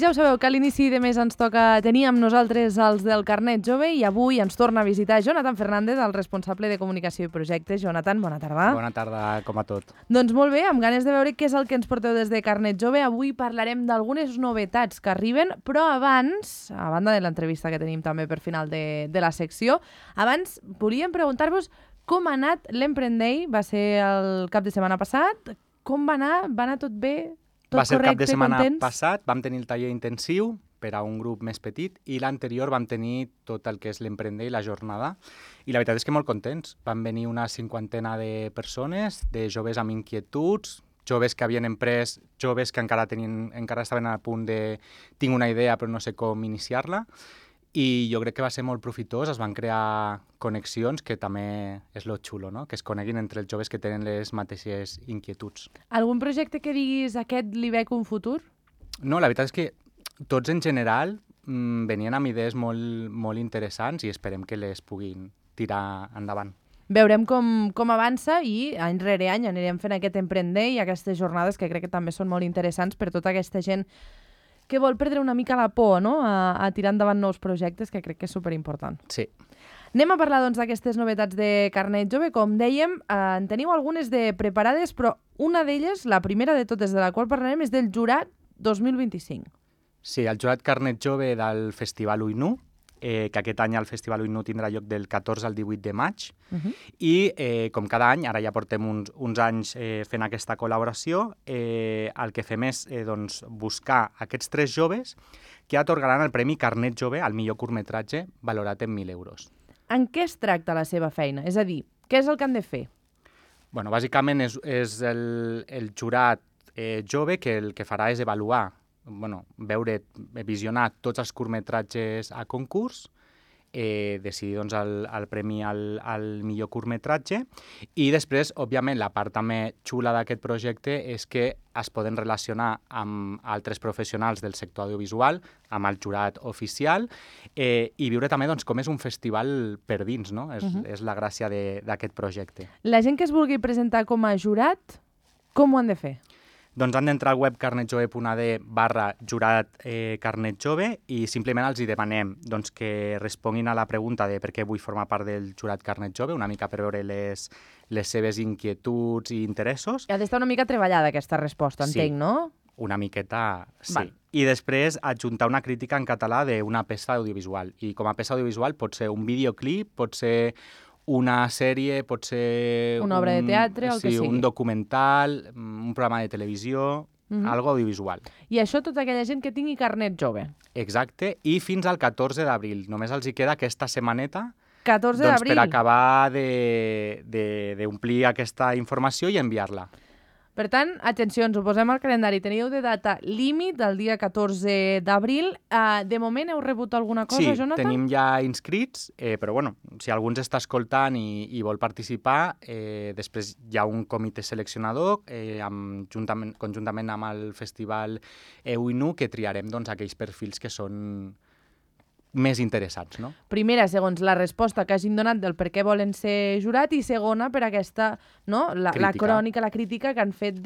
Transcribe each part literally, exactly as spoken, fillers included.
ja ho sabeu, que a l'inici de mes ens toca tenir amb nosaltres els del Carnet Jove i avui ens torna a visitar Jonathan Fernández, el responsable de comunicació i projectes. Jonathan, bona tarda. Bona tarda, com a tot. Doncs molt bé, amb ganes de veure què és el que ens porteu des de Carnet Jove. Avui parlarem d'algunes novetats que arriben, però abans, a banda de l'entrevista que tenim també per final de, de la secció, abans volíem preguntar-vos com ha anat l'Emprèn Day. Va ser el cap de setmana passat. Com va anar? Va anar tot bé? Tot va ser el cap de setmana contents? passat, vam tenir el taller intensiu per a un grup més petit i l'anterior vam tenir tot el que és l'Emprèn Day, la jornada, i la veritat és que molt contents. Van venir una cinquantena de persones, de joves amb inquietuds, joves que havien emprès, joves que encara, tenien, encara estaven a punt de tinc una idea però no sé com iniciar-la, i jo crec que va ser molt profitós. Es van crear connexions, que també és lo xulo, no? Que es coneguin entre els joves que tenen les mateixes inquietuds. Algun projecte que diguis aquest li veig un futur? No, la veritat és que tots en general mmm, venien amb idees molt, molt interessants i esperem que les puguin tirar endavant. Veurem com, com avança i any rere any anirem fent aquest Emprèn Day i aquestes jornades que crec que també són molt interessants per tota aquesta gent que vol perdre una mica la por, no? a, a tirar endavant nous projectes, que crec que és superimportant. Sí. Anem a parlar doncs, d'aquestes novetats de Carnet Jove. Com dèiem, eh, en teniu algunes de preparades, però una d'elles, la primera de totes de la qual parlarem, és del Jurat dos mil vint-i-cinc. Sí, el Jurat Carnet Jove del Festival Uinu, eh, que aquest any el Festival Uinu tindrà lloc del catorze al divuit de maig, uh-huh. i eh, com cada any, ara ja portem uns, uns anys eh, fent aquesta col·laboració, eh, el que fem és eh, doncs, buscar aquests tres joves que atorgaran el Premi Carnet Jove al millor curtmetratge valorat en mil euros. En què es tracta la seva feina? És a dir, què és el que han de fer? Bueno, bàsicament és, és el, el jurat eh, jove que el que farà és avaluar, bueno, veure, visionar tots els curtmetratges a concurs, eh, decidir doncs, el, el premi al, al millor curtmetratge, i després, òbviament, la part també xula d'aquest projecte és que es poden relacionar amb altres professionals del sector audiovisual, amb el jurat oficial, eh, i viure també doncs, com és un festival per dins, no? És, uh-huh. és la gràcia d'aquest projecte. La gent que es vulgui presentar com a jurat, com ho han de fer? Doncs han d'entrar al web carnetjove punt a d barra jurat eh, carnetjove i simplement els hi demanem doncs, que responguin a la pregunta de per què vull formar part del jurat Carnet Jove, una mica per veure les, les seves inquietuds i interessos. Ha d'estar una mica treballada aquesta resposta, sí, entenc, no? Una miqueta, sí. Val. I després adjuntar una crítica en català d'una peça audiovisual. I com a peça audiovisual pot ser un videoclip, pot ser una sèrie, pot ser una obra un, de teatre, el sí, que sigui. Un documental, un programa de televisió, uh-huh. algo audiovisual. I això tota aquella gent que tingui carnet jove. Exacte, i fins al catorze d'abril. Només els hi queda aquesta setmaneta catorze doncs, d'abril. per acabar d'omplir aquesta informació i enviar-la. Per tant, atenció, ens ho posem al calendari. Teniu de data límit el dia catorze d'abril. Uh, de moment heu rebut alguna cosa, sí, Jonathan? Sí, tenim ja inscrits, eh, però bueno, si algú ens està escoltant i, i vol participar, eh, després hi ha un comitè seleccionador eh, amb, juntament, conjuntament amb el Festival Uinu, que triarem doncs, aquells perfils que són més interessants, no? Primera, segons la resposta que hagin donat del per què volen ser jurat, i segona, per aquesta, no? la, la crònica, la crítica que han fet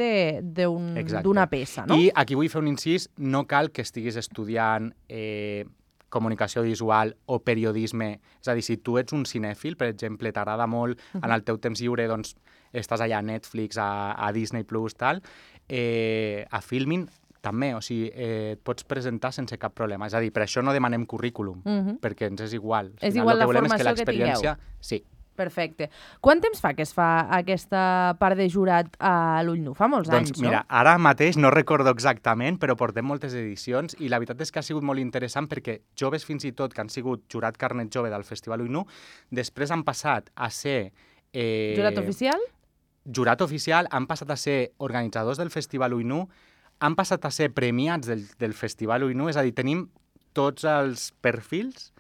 d'una peça, no? I aquí vull fer un incís, no cal que estiguis estudiant eh, comunicació visual o periodisme. És a dir, si tu ets un cinèfil, per exemple, t'agrada molt, uh-huh. en el teu temps lliure, doncs, estàs allà a Netflix, a, a Disney Plus, tal, eh, a Filmin, també, o sigui, eh, et pots presentar sense cap problema. És a dir, per això no demanem currículum, uh-huh. perquè ens és igual. És igual la formació que, que tingueu. Sí. Perfecte. Quant temps fa que es fa aquesta part de jurat a l'Uinu? Fa molts doncs, anys, no? Mira, ara mateix no recordo exactament, però portem moltes edicions i la veritat és que ha sigut molt interessant perquè joves fins i tot que han sigut jurat Carnet Jove del Festival Uinu, després han passat a ser... Eh... Jurat oficial? Jurat oficial, han passat a ser organitzadors del Festival Uinu, han passat a ser premiats del, del Festival Uinu, és a dir, tenim tots els perfils,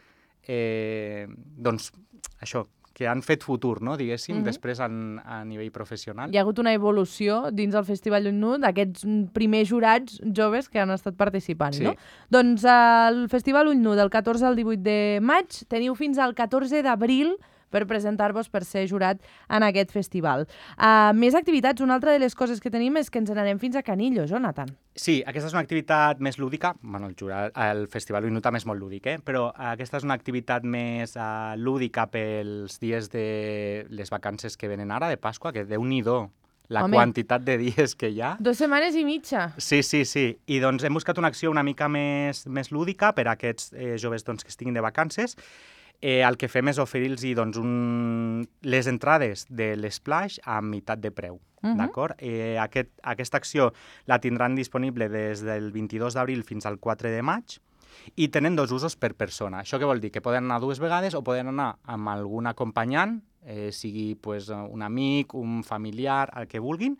eh, doncs, això, que han fet futur, no? Diguéssim, uh-huh. després en, a nivell professional. Hi ha hagut una evolució dins del Festival Uinu d'aquests primers jurats joves que han estat participant, sí. no? Doncs el Festival Uinu del catorze al divuit de maig teniu fins al catorze d'abril per presentar-vos per ser jurat en aquest festival. Uh, més activitats, una altra de les coses que tenim és que ens n'anem fins a Canillo, Jonathan. Sí, aquesta és una activitat més lúdica. Bueno, el, jurat, el Festival Uinu també és molt lúdic, eh? Però aquesta és una activitat més uh, lúdica pels dies de les vacances que venen ara, de Pasqua, que Déu-n'hi-do la Home, quantitat de dies que hi ha. Dos setmanes i mitja. Sí, sí, sí. I doncs hem buscat una acció una mica més, més lúdica per a aquests eh, joves doncs, que estiguin de vacances. Eh, el que fem és oferir-los doncs, un... les entrades de l'Splash a meitat de preu. Uh-huh. D'acord? Eh, aquest, aquesta acció la tindran disponible des del vint-i-dos d'abril fins al quatre de maig i tenen dos usos per persona. Això què vol dir? Que poden anar dues vegades o poden anar amb algun acompanyant, eh, sigui pues, un amic, un familiar, el que vulguin,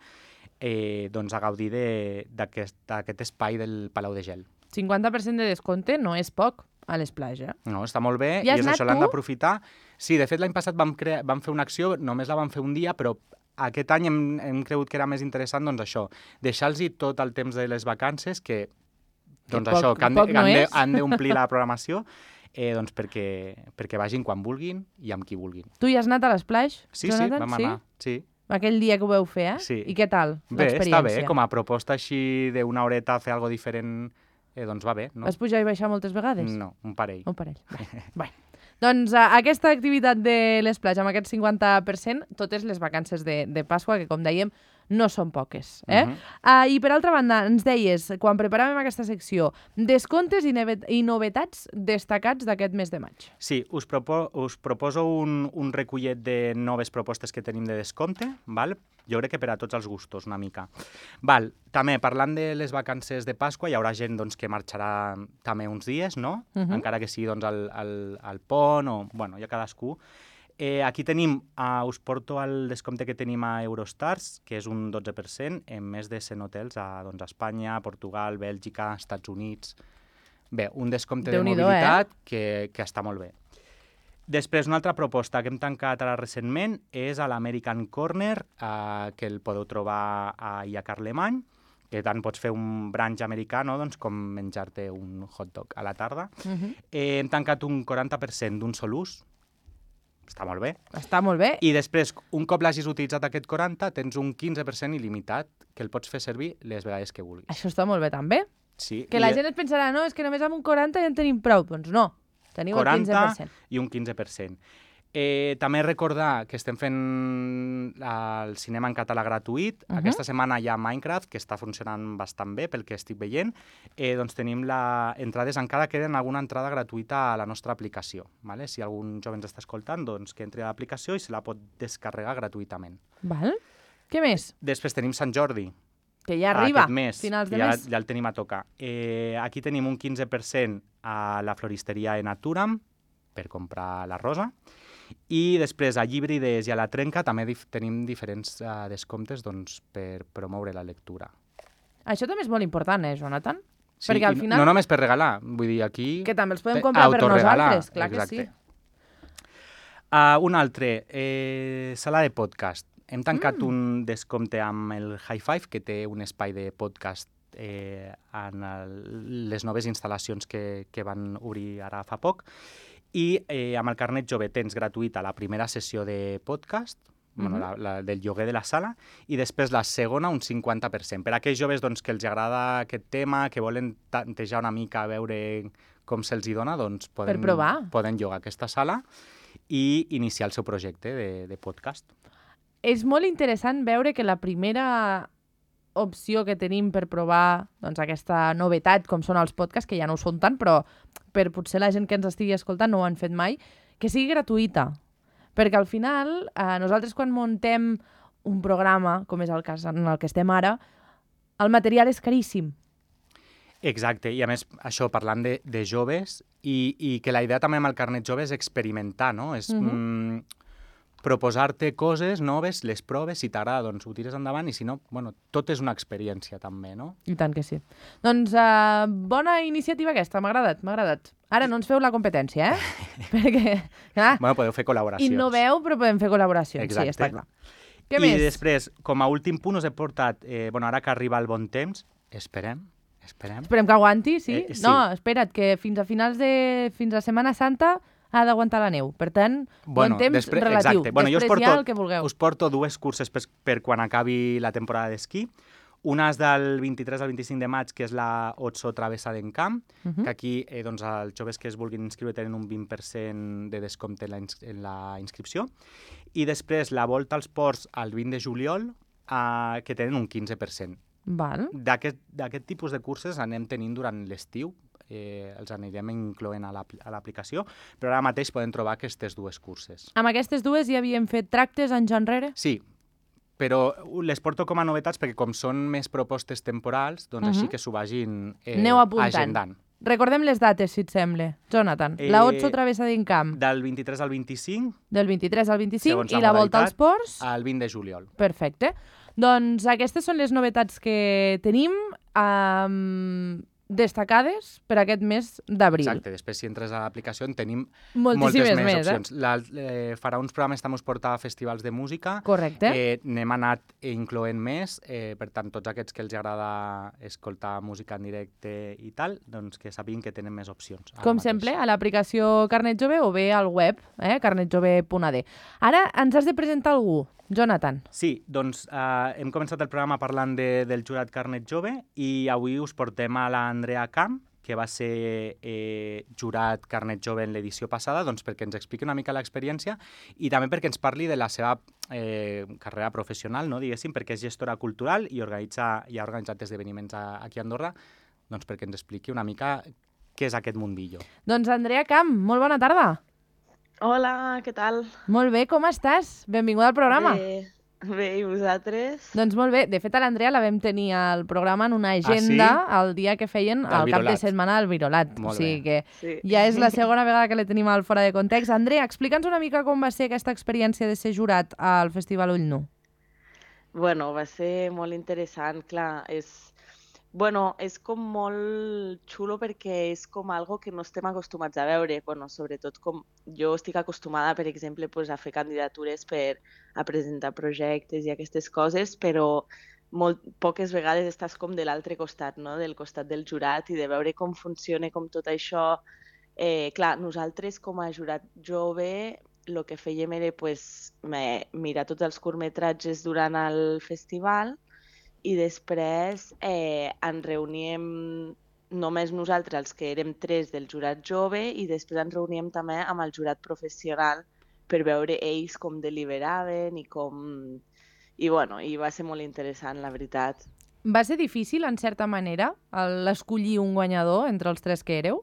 eh, doncs a gaudir d'aquest espai del Palau de Gel. cinquanta per cent de descompte no és poc a l'Splash, eh? No, està molt bé i, i és això, l'han tu? d'aprofitar. Sí, de fet l'any passat vam, crea... vam fer una acció, només la vam fer un dia, però aquest any hem, hem cregut que era més interessant, doncs això, deixar-los tot el temps de les vacances, que, doncs que poc, això, que han, no de, han, de, han d'omplir la programació, eh, doncs perquè, perquè vagin quan vulguin i amb qui vulguin. Tu hi has anat a l'Splash, Sí, Jonathan? sí, vam anar, sí. Aquell dia que ho veu fer, eh? Sí. I què tal Bé, l'experiència? està bé, com a proposta així d'una horeta fer alguna diferent, eh, doncs va bé, no? Vas pujar i baixar moltes vegades? No, un parell. Un parell. Bé. bé. Doncs uh, aquesta activitat de l'Splash amb aquest cinquanta per cent, totes les vacances de, de Pasqua, que com dèiem, no són poques. Eh? Uh-huh. uh, I per altra banda, ens deies, quan preparàvem aquesta secció, descomptes i, i novetats destacats d'aquest mes de maig. Sí, us, propo us proposo un, un recullet de noves propostes que tenim de descompte, val? Jo crec que per a tots els gustos, una mica. Val, també, parlant de les vacances de Pasqua, hi haurà gent doncs, que marxarà també uns dies, no? Uh-huh. Encara que sigui doncs, al, al, al pont o... Bueno, ja cadascú. Eh, aquí tenim, uh, us porto el descompte que tenim a Eurostars, que és un dotze per cent en més de cent hotels a doncs, Espanya, Portugal, Bèlgica, Estats Units... Bé, un descompte de mobilitat eh? que, que està molt bé. Després, una altra proposta que hem tancat ara recentment és a l'American Corner, eh, que el podeu trobar a I A Carlemany, que tant pots fer un brunch americà, no? Doncs com menjar-te un hot dog a la tarda. Uh-huh. eh, hem tancat un quaranta per cent d'un sol ús. Està molt bé. Està molt bé. I després, un cop l'hagis utilitzat aquest quaranta, tens un quinze per cent il·limitat, que el pots fer servir les vegades que vulguis. Això està molt bé, també. Sí. Que la gent et pensarà, no, és que només amb un quaranta ja en tenim prou. Doncs no. Teniu el quinze per cent. I un quinze per cent. Eh, també recordar que estem fent el cinema en català gratuït. Uh-huh. Aquesta setmana hi ha Minecraft, que està funcionant bastant bé, pel que estic veient. Eh, doncs tenim la... entrades, encara queden alguna entrada gratuïta a la nostra aplicació. Vale? Si algun jove ens està escoltant, doncs que entri a l'aplicació i se la pot descarregar gratuïtament. Val. Què més? Després tenim Sant Jordi. Que ja arriba, aquest mes, finals de ja, mes. Ja el tenim a tocar. Eh, aquí tenim un quinze per cent a la floristeria en Naturam per comprar la rosa. I després a Llibrides i a la Trenca també dif tenim diferents uh, descomptes doncs, per promoure la lectura. Això també és molt important, eh, Jonathan? Sí, perquè al final... no només per regalar, vull dir, aquí... Que també els podem comprar per nosaltres, clar exacte. que sí. Uh, un altre, eh, sala de podcast. Hem tancat mm. un descompte amb el High Five, que té un espai de podcast eh, en el, les noves instal·lacions que, que van obrir ara fa poc. I eh, amb el carnet jove tens gratuïta la primera sessió de podcast, mm-hmm. bueno, la, la, del lloguer de la sala, i després la segona un cinquanta per cent. Per a aquells joves doncs, que els agrada aquest tema, que volen tantejar una mica a veure com se'ls hi dona, doncs poden, poden llogar aquesta sala i iniciar el seu projecte de, de podcast. És molt interessant veure que la primera opció que tenim per provar doncs, aquesta novetat, com són els podcasts, que ja no ho són tant, però per potser la gent que ens estigui escoltant no ho han fet mai, que sigui gratuïta. Perquè al final, eh, nosaltres quan muntem un programa, com és el cas en el que estem ara, el material és caríssim. Exacte, i a més, això parlant de, de joves, i, i que la idea també amb el carnet jove és experimentar, no? És... Uh-huh. mm, proposar-te coses noves, les proves, si t'agrada, doncs ho tires endavant, i si no, bueno, tot és una experiència també, no? I tant que sí. Doncs uh, bona iniciativa aquesta, m'ha agradat, m'ha agradat. Ara no ens feu la competència, eh? Perquè, clar, bueno, podeu fer col·laboracions. Innoveu, però podem fer col·laboracions, exacte. Sí, està clar. Què I més? I després, com a últim punt, us he portat, eh, bueno, ara que arriba el bon temps, esperem, esperem... Esperem que aguanti, sí? Eh, sí. No, espera't, que fins a finals de... fins a Setmana Santa ha d'aguantar la neu. Per tant, bueno, bon temps després, relatiu. Exacte. Bueno, després jo us porto, ja el que vulgueu. us porto dues curses per, per quan acabi la temporada d'esquí. Una és del vint-i-tres al vint-i-cinc de maig, que és la Otso Travessa d'Encamp, uh -huh. que aquí eh, doncs, els joves que es vulguin inscriure tenen un vint per cent de descompte en la, ins en la inscripció. I després la Volta als Ports al vint de juliol, eh, que tenen un quinze per cent. D'aquest tipus de curses anem tenint durant l'estiu, eh, els anirem incloent a l'aplicació, però ara mateix poden trobar aquestes dues curses. Amb aquestes dues ja havíem fet tractes anys enrere? Sí, però les porto com a novetats perquè com són més propostes temporals, doncs uh -huh. així que s'ho vagin eh, agendant. Recordem les dates, si et sembla. Jonathan, eh, la Otso Travessa d'Encamp. Del vint-i-tres al vint-i-cinc. Del vint-i-tres al vint-i-cinc i la Volta als Ports? Al vint de juliol. Perfecte. Doncs aquestes són les novetats que tenim um, destacades per aquest mes d'abril. Exacte. Després, si entres a l'aplicació, en tenim moltes moltes més, més opcions. Eh? La, eh, farà uns programes també us porta a festivals de música. Correcte. Eh, n'hem anat incloent més. Eh, per tant, tots aquests que els agrada escoltar música en directe i tal, doncs que sapiguin que tenen més opcions. Com sempre, a l'aplicació Carnet Jove o bé al web, eh, carnet jove punt a d. Ara ens has de presentar algú. Jonathan. Sí, doncs eh, hem començat el programa parlant de, del jurat Carnet Jove i avui us portem a l'Andrea Camp, que va ser eh, jurat Carnet Jove en l'edició passada, doncs perquè ens expliqui una mica l'experiència i també perquè ens parli de la seva eh, carrera professional, no, diguéssim, perquè és gestora cultural i, organitza, i ha organitzat esdeveniments a, aquí a Andorra, doncs perquè ens expliqui una mica què és aquest mundillo. Doncs Andrea Camp, molt bona tarda. Hola, què tal? Molt bé, com estàs? Benvinguda al programa. Bé, bé, i vosaltres? Doncs molt bé. De fet, a l'Andrea la vam tenir al programa en una agenda ah, sí? el dia que feien del el Virolat. cap de setmana al Virolat. Molt o sigui bé. que Sí. ja és la segona vegada que la tenim al Fora de Context. Andrea, explica'ns una mica com va ser aquesta experiència de ser jurat al Festival Ull Nu. Bueno, va ser molt interessant, clar, és... Bueno, és com molt xulo perquè és com algo que no estem acostumats a veure. Bueno, sobretot com jo estic acostumada, per exemple, pues, a fer candidatures per a presentar projectes i aquestes coses, però molt poques vegades estàs com de l'altre costat, no? Del costat del jurat i de veure com funciona, com tot això. Eh, clar, nosaltres com a jurat jove el que fèiem era pues, mirar tots els curtmetratges durant el festival i després eh, ens reuníem només nosaltres, els que érem tres del jurat jove, i després ens reuníem també amb el jurat professional per veure ells com deliberaven i com... I, bueno, i va ser molt interessant, la veritat. Va ser difícil, en certa manera, l'escollir un guanyador entre els tres que éreu?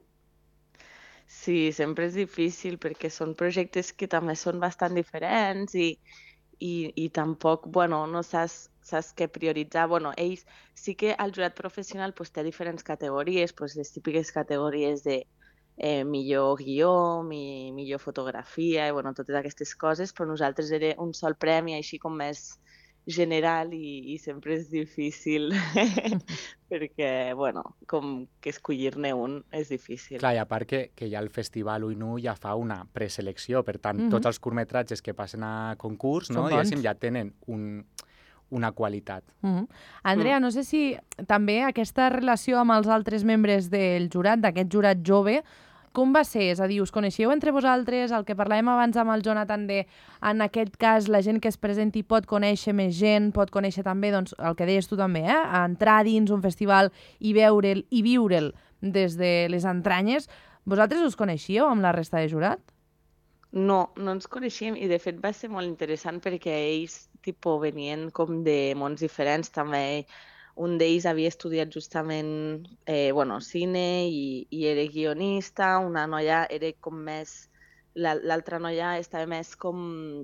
Sí, sempre és difícil perquè són projectes que també són bastant diferents i, i, i tampoc, bueno, no saps, saps què prioritzar. Bueno, ells sí que el jurat professional pues, té diferents categories, pues, les típiques categories de eh, millor guió, mi, millor fotografia, i bueno, totes aquestes coses, però nosaltres era un sol premi així com més general i, i sempre és difícil perquè, bueno, com que escollir-ne un és difícil. Clar, i a part que, que ja el Festival Ull Nu ja fa una preselecció, per tant, mm-hmm. tots els curtmetratges que passen a concurs, no, diguéssim, ja tenen un, una qualitat. Mm-hmm. Andrea, mm. no sé si també aquesta relació amb els altres membres del jurat, d'aquest jurat jove, com va ser? És a dir, us coneixeu entre vosaltres? El que parlàvem abans amb el Jonathan de, en aquest cas, la gent que es presenti pot conèixer més gent, pot conèixer també, doncs, el que deies tu també, eh? Entrar dins un festival i veure'l i viure'l des de les entranyes. Vosaltres us coneixíeu amb la resta de jurat? No, no ens coneixíem i de fet va ser molt interessant perquè ells tipo, venien com de mons diferents també. Un d'ells havia estudiat justament eh, bueno, cine i, i era guionista, una noia era com més... L'altra noia estava més com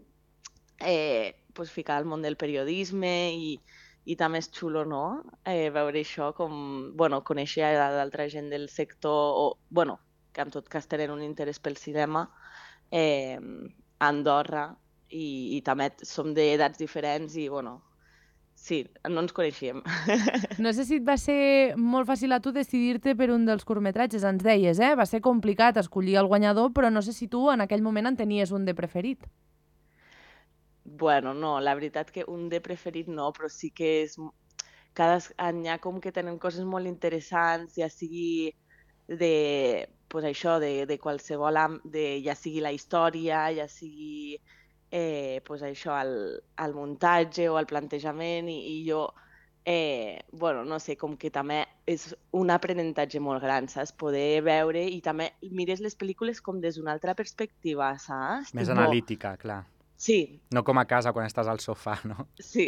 eh, pues, ficada al món del periodisme i, i també és xulo, no? Eh, veure això com... Bueno, conèixer d'altra gent del sector, o, bueno, que en tot cas tenen un interès pel cinema, eh, a Andorra, i, i també som d'edats diferents i, bueno... Sí, no ens coneixíem. No sé si et va ser molt fàcil a tu decidir-te per un dels curtmetratges. Ens deies, eh? Va ser complicat escollir el guanyador, però no sé si tu en aquell moment en tenies un de preferit. Bueno, no, la veritat que un de preferit no, però sí que és... Cada any hi ha com que tenen coses molt interessants, ja sigui de pues això, de, de qualsevol, de, ja sigui la història, ja sigui eh, pues això, el, el muntatge o el plantejament, i, i jo, eh, bueno, no sé, com que també és un aprenentatge molt gran, saps? Poder veure i també mires les pel·lícules com des d'una altra perspectiva, saps? Més Tipo, analítica, clar. Sí. No com a casa quan estàs al sofà, no? Sí.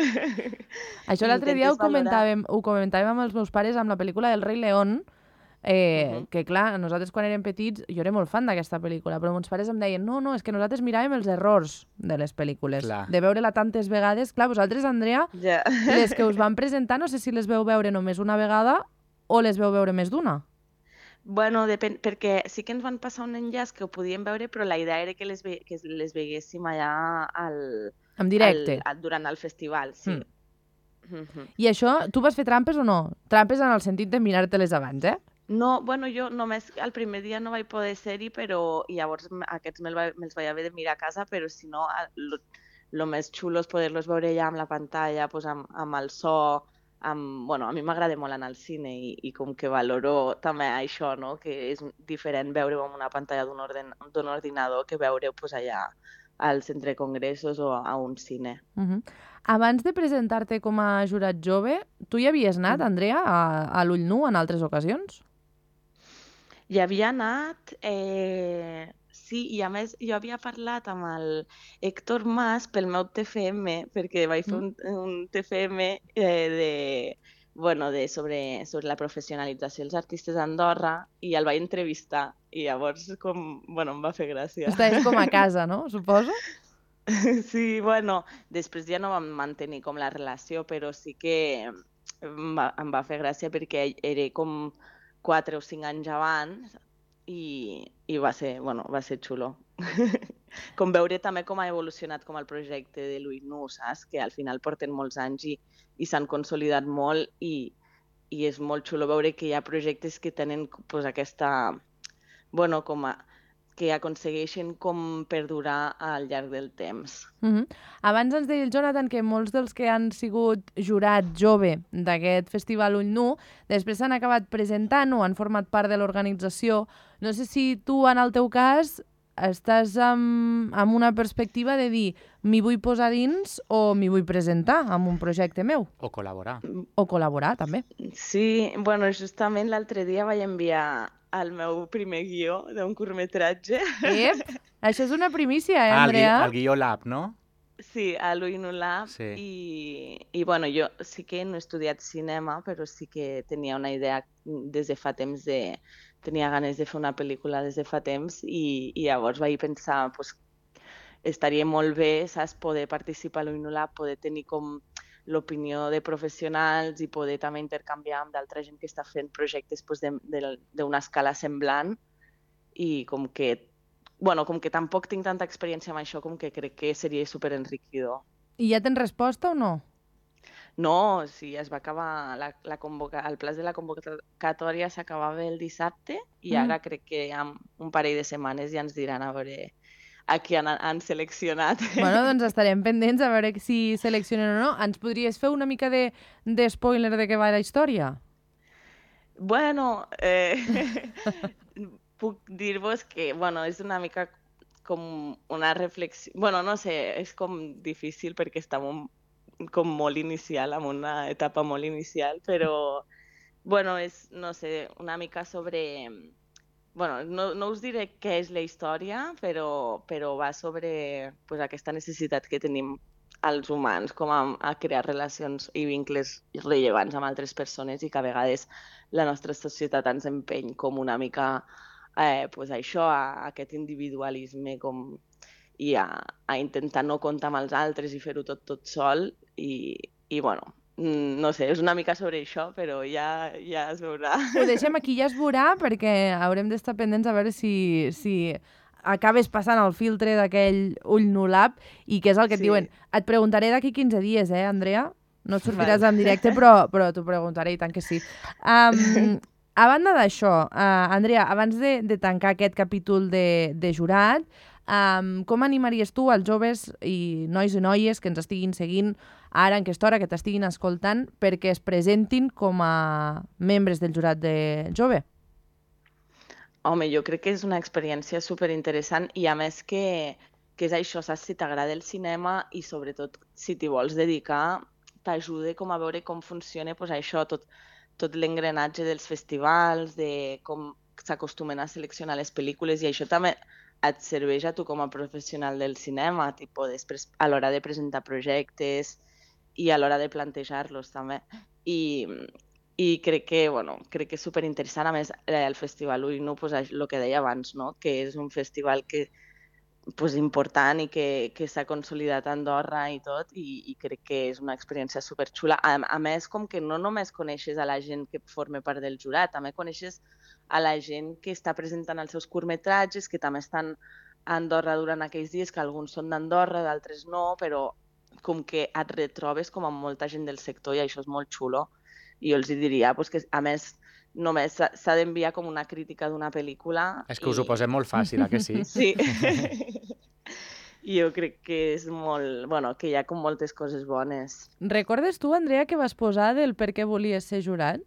Això l'altre dia ho comentàvem, ho comentàvem amb els meus pares amb la pel·lícula del Rei León, eh, uh -huh. que clar, nosaltres quan érem petits, jo era molt fan d'aquesta pel·lícula, però meus pares em deien, no, no, és que nosaltres miràvem els errors de les pel·lícules, clar. de veure-la tantes vegades. Clar, vosaltres, Andrea, yeah. les que us van presentar, no sé si les veu veure només una vegada o les veu veure més d'una. Bueno, depèn, perquè sí que ens van passar un enllaç que ho podíem veure, però la idea era que les, ve, que les veguéssim allà al, en directe. Al, al, durant el festival, sí. Mm. Mm-hmm. I això, tu vas fer trampes o no? Trampes en el sentit de mirar-te-les abans, eh? No, bueno, jo només el primer dia no vaig poder ser-hi, però i llavors aquests me'ls va, me vaig haver de mirar a casa, però si no, el més xulo és poder-los veure ja amb la pantalla, pues, amb, amb el so. Amb, bueno, a mi m'agrada molt anar al cine i, i com que valoro també això, no? Que és diferent veure-ho en una pantalla d'un orden, ordinador que veure pues, allà al centre de congressos o a un cine. Uh-huh. Abans de presentar-te com a jurat jove, tu hi havies anat, Andrea, a, a l'Ull Nu en altres ocasions? Hi havia anat... Eh... Sí, i a més jo havia parlat amb el Héctor Mas pel meu T F M, perquè vaig fer un, un T F M eh, de, bueno, de sobre, sobre la professionalització dels artistes d'Andorra i el vaig entrevistar i llavors com, bueno, em va fer gràcia. Estaves com a casa, no? Suposo? Sí, bueno, després ja no vam mantenir com la relació, però sí que em va, em va fer gràcia perquè era com quatre o cinc anys abans i, i va ser, bueno, va ser xulo. Com veure també com ha evolucionat com el projecte de l'Ull Nu, saps? Que al final porten molts anys i, i s'han consolidat molt i, i és molt xulo veure que hi ha projectes que tenen pues, aquesta, bueno, com a, que aconsegueixen com perdurar al llarg del temps. Uh-huh. Abans ens deia el Jonathan que molts dels que han sigut jurat jove d'aquest festival Ull Nu després s'han acabat presentant o han format part de l'organització. No sé si tu, en el teu cas, estàs amb, amb una perspectiva de dir m'hi vull posar dins o m'hi vull presentar amb un projecte meu. O col·laborar. O col·laborar, també. Sí, bueno, justament l'altre dia vaig enviar el meu primer guió d'un curtmetratge. Ep, això és una primícia, eh, ah, Andrea? El, gui, el guió Lab, no? Sí, a l'Ull Nu Lab. Sí. I, I, bueno, jo sí que no he estudiat cinema, però sí que tenia una idea des de fa temps de... Tenia ganes de fer una pel·lícula des de fa temps i, i llavors vaig pensar, pues, estaria molt bé, saps, poder participar a l'Ull Nu Lab, poder tenir com l'opinió de professionals i poder també intercanviar amb d'altra gent que està fent projectes pues, d'una escala semblant i com que, bueno, com que tampoc tinc tanta experiència amb això, com que crec que seria superenriquidor. I ja tens resposta o no? No, sí, es va acabar, la, la convoca... el plaç de la convocatòria s'acabava el dissabte i ara mm. crec que en un parell de setmanes ja ens diran a veure a qui han, han seleccionat. Bueno, doncs estarem pendents a veure si seleccionen o no. Ens podries fer una mica de, de spoiler de què va la història? Bueno, eh, puc dir-vos que bueno, és una mica com una reflexió... Bueno, no sé, és com difícil perquè estem com molt inicial, en una etapa molt inicial, però bueno, és, no sé, una mica sobre... Bueno, no, no us diré què és la història, però, però va sobre pues, aquesta necessitat que tenim els humans com a, a crear relacions i vincles rellevants amb altres persones i que a vegades la nostra societat ens empeny com una mica eh, pues, això, a, a aquest individualisme com, i a, a intentar no comptar amb els altres i fer-ho tot tot sol i, i bueno, no sé, és una mica sobre això, però ja, ja es veurà. Ho deixem aquí, ja es veurà, perquè haurem d'estar pendents a veure si, si acabes passant el filtre d'aquell Ull Nu Lab i què és el que et sí. diuen. Et preguntaré d'aquí quinze dies, eh, Andrea? No et sortiràs en directe, però, però t'ho preguntaré, i tant que sí. Um, a banda d'això, uh, Andrea, abans de, de tancar aquest capítol de, de jurat, um, com animaries tu als joves i nois i noies que ens estiguin seguint ara en aquesta hora, que t'estiguin escoltant, perquè es presentin com a membres del jurat de jove? Home, jo crec que és una experiència superinteressant i a més que, que és això, saps? Si t'agrada el cinema i sobretot si t'hi vols dedicar, t'ajuda com a veure com funciona pues, això, tot, tot l'engranatge dels festivals, de com s'acostumen a seleccionar les pel·lícules i això també et serveix a tu com a professional del cinema, tipo, després a l'hora de presentar projectes i a l'hora de plantejar-los també. I, i crec que, bueno, crec que és superinteressant. A més, el Festival Ull Nu, pues, el que deia abans, no? Que és un festival que pues, important i que, que s'ha consolidat a Andorra i tot, i, i crec que és una experiència superxula. A, a més, com que no només coneixes a la gent que forma part del jurat, també coneixes a la gent que està presentant els seus curtmetratges, que també estan a Andorra durant aquells dies, que alguns són d'Andorra, d'altres no, però com que et retrobes com amb molta gent del sector i això és molt xulo. I jo els diria pues, que, a més, només s'ha d'enviar com una crítica d'una pel·lícula. És que us ho posem molt fàcil, eh, que sí? Sí. Jo crec que és molt... Bueno, que hi ha com moltes coses bones. Recordes tu, Andrea, que vas posar del per què volies ser jurat?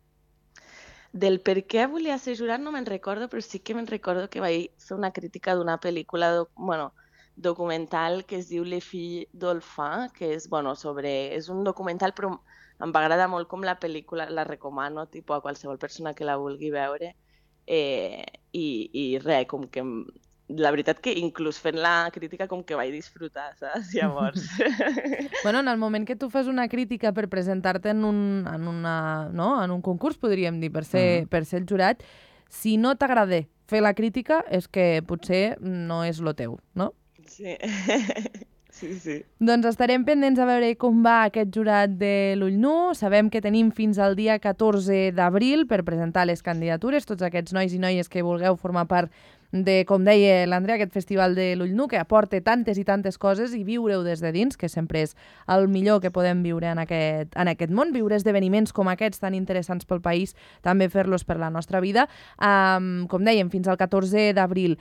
Del per què volia ser jurat no me'n recordo, però sí que me'n recordo que vaig fer una crítica d'una pel·lícula doc bueno, documental que es diu Les filles d'Olfà, que és, bueno, sobre... és un documental, però em va agradar molt com la pel·lícula, la recomano tipus, a qualsevol persona que la vulgui veure. Eh, i, I res, com que... La veritat que inclús fent la crítica com que vaig disfrutar, saps? Llavors... Bueno, en el moment que tu fas una crítica per presentar-te en, un, en, una, no? en un concurs, podríem dir, per ser, mm. per ser el jurat, si no t'agrada fer la crítica és que potser no és lo teu, no? Sí, sí, sí. Doncs estarem pendents a veure com va aquest jurat de l'Ull Nu. Sabem que tenim fins al dia catorze d'abril per presentar les candidatures, tots aquests nois i noies que vulgueu formar part de, com deia l'Andrea, aquest festival de l'Ull Nu, que aporta tantes i tantes coses i viure-ho des de dins, que sempre és el millor que podem viure en aquest, en aquest món, viure esdeveniments com aquests tan interessants pel país, també fer-los per la nostra vida. Um, com dèiem, fins al catorze d'abril.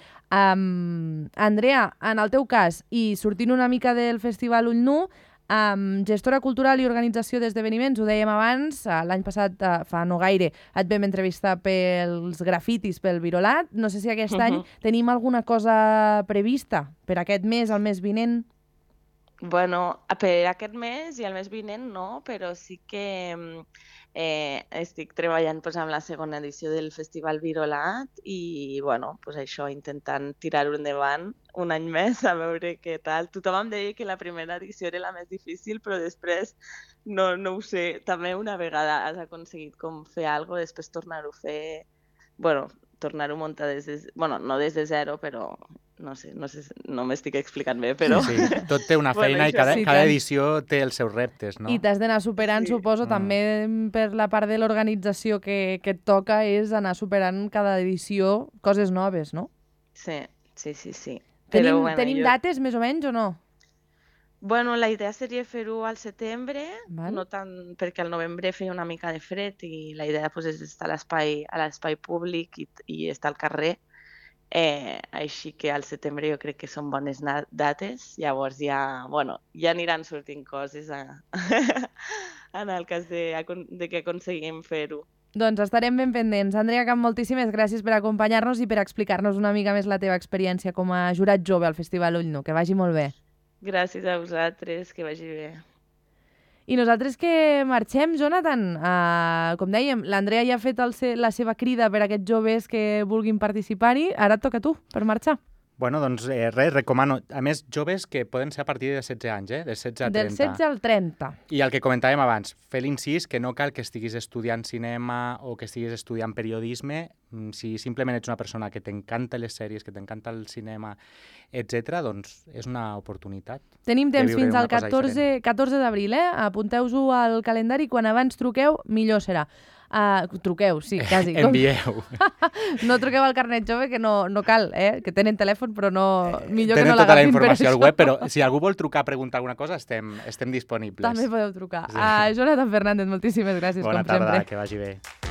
Um, Andrea, en el teu cas, i sortint una mica del festival Ull Nu, Um, gestora cultural i organització d'esdeveniments, ho dèiem abans, l'any passat, uh, fa no gaire, et vam entrevistar pels grafitis, pel Virolat. No sé si aquest uh-huh. any tenim alguna cosa prevista per aquest mes, el mes vinent? Bueno, per aquest mes i el mes vinent no, però sí que eh, estic treballant pues, amb la segona edició del Festival Virolat i, bueno, pues, això, intentant tirar-ho endavant un any més, a veure què tal. Tothom em deia que la primera edició era la més difícil, però després, no, no ho sé, també una vegada has aconseguit com fer alguna cosa, després tornar-ho a fer, bueno, tornar-ho a muntar des de... Bueno, no des de zero, però... No sé, no sé, no m'estic explicant bé, però... Sí, sí. Tot té una feina bueno, i cada, sí, cada edició té els seus reptes, no? I t'has d'anar superant, sí. suposo, mm. també per la part de l'organització que, que et toca és anar superant cada edició coses noves, no? Sí, sí, sí, sí. Tenim, però, bueno, tenim jo... dates més o menys o no? Bueno, la idea seria fer-ho al setembre, Val. no tant perquè al novembre feia una mica de fred i la idea pues, és estar a l'espai a l'espai públic i, i estar al carrer. Eh, així que al setembre jo crec que són bones dates, llavors ja, bueno, ja aniran sortint coses a... en el cas de, de que aconseguim fer-ho. Doncs estarem ben pendents. Andrea Camp, moltíssimes gràcies per acompanyar-nos i per explicar-nos una mica més la teva experiència com a jurat jove al Festival Ull Nu. Que vagi molt bé. Gràcies a vosaltres, que vagi bé. I nosaltres que marxem, Jonathan, uh, com dèiem, l'Andrea ja ha fet el se la seva crida per a aquests joves que vulguin participar-hi. Ara et toca a tu, per marxar. Bueno, doncs eh, res, recomano. A més, joves que poden ser a partir de setze anys, eh? De setze a trenta. Del setze al trenta. I el que comentàvem abans, fer l'incís que no cal que estiguis estudiant cinema o que estiguis estudiant periodisme. Si simplement ets una persona que t'encanta les sèries, que t'encanta el cinema, etcètera, doncs és una oportunitat. Tenim temps fins al catorze d'abril, eh? Apunteu-ho al calendari, quan abans truqueu, millor serà. Uh, truqueu, sí, quasi. Envieu. No truqueu al carnet jove, que no, no cal, eh? Que tenen telèfon, però no... Millor tenen que no tota la l'agafin per informació això. al web, però si algú vol trucar a preguntar alguna cosa, estem, estem disponibles. També podeu trucar. Sí. Uh, Jonathan Fernández, moltíssimes gràcies, Bona com tarda, sempre. que vagi bé.